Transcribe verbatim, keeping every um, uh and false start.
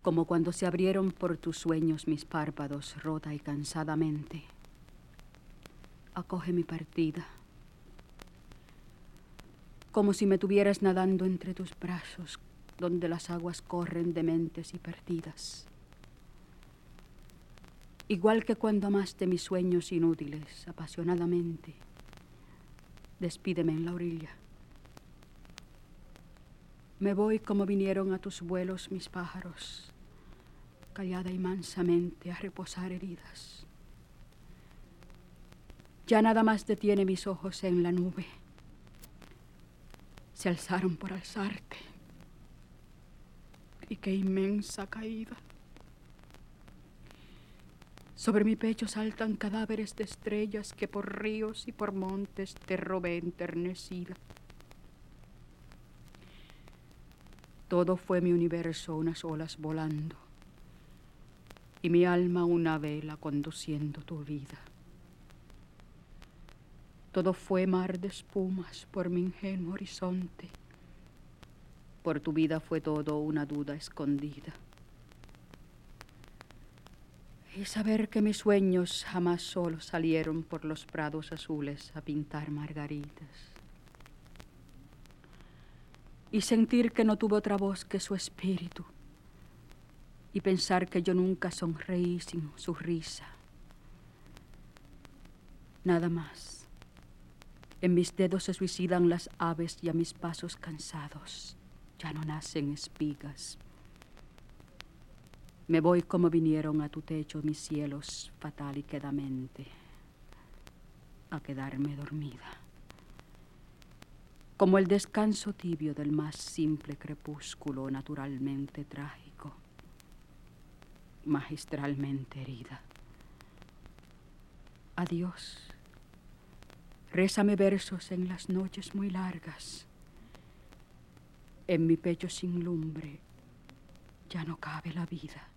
como cuando se abrieron por tus sueños mis párpados rota y cansadamente. Acoge mi partida, como si me tuvieras nadando entre tus brazos, donde las aguas corren dementes y perdidas. Igual que cuando amaste mis sueños inútiles, apasionadamente, despídeme en la orilla. Me voy como vinieron a tus vuelos mis pájaros, callada y mansamente a reposar heridas. Ya nada más detiene mis ojos en la nube. Se alzaron por alzarte. Y qué inmensa caída. Sobre mi pecho saltan cadáveres de estrellas que por ríos y por montes te robé enternecida. Todo fue mi universo unas olas volando y mi alma una vela conduciendo tu vida. Todo fue mar de espumas por mi ingenuo horizonte. Por tu vida fue todo una duda escondida. Y saber que mis sueños jamás solos salieron por los prados azules a pintar margaritas. Y sentir que no tuvo otra voz que su espíritu. Y pensar que yo nunca sonreí sin su risa. Nada más. En mis dedos se suicidan las aves y a mis pasos cansados ya no nacen espigas. Me voy como vinieron a tu techo mis cielos fatal y quedamente, a quedarme dormida. Como el descanso tibio del más simple crepúsculo naturalmente trágico, magistralmente herida. Adiós. Rézame versos en las noches muy largas. En mi pecho sin lumbre ya no cabe la vida.